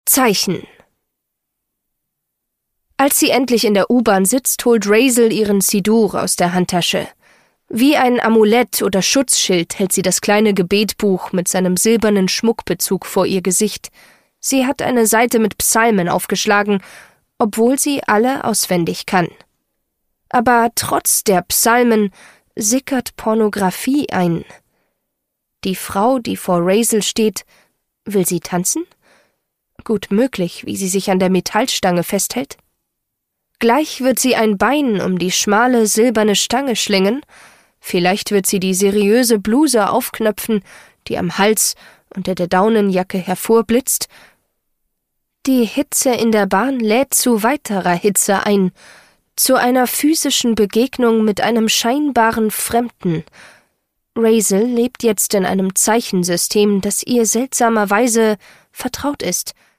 Zeichen. Als sie endlich in der U-Bahn sitzt, holt Razel ihren Sidur aus der Handtasche. Wie ein Amulett oder Schutzschild hält sie das kleine Gebetbuch mit seinem silbernen Schmuckbezug vor ihr Gesicht. Sie hat eine Seite mit Psalmen aufgeschlagen, obwohl sie alle auswendig kann. Aber trotz der Psalmen sickert Pornografie ein. Die Frau, die vor Razel steht, will sie tanzen? Gut möglich, wie sie sich an der Metallstange festhält. Gleich wird sie ein Bein um die schmale, silberne Stange schlingen. Vielleicht wird sie die seriöse Bluse aufknöpfen, die am Hals unter der Daunenjacke hervorblitzt. Die Hitze in der Bahn lädt zu weiterer Hitze ein, zu einer physischen Begegnung mit einem scheinbaren Fremden. Razel lebt jetzt in einem Zeichensystem, das ihr seltsamerweise vertraut ist.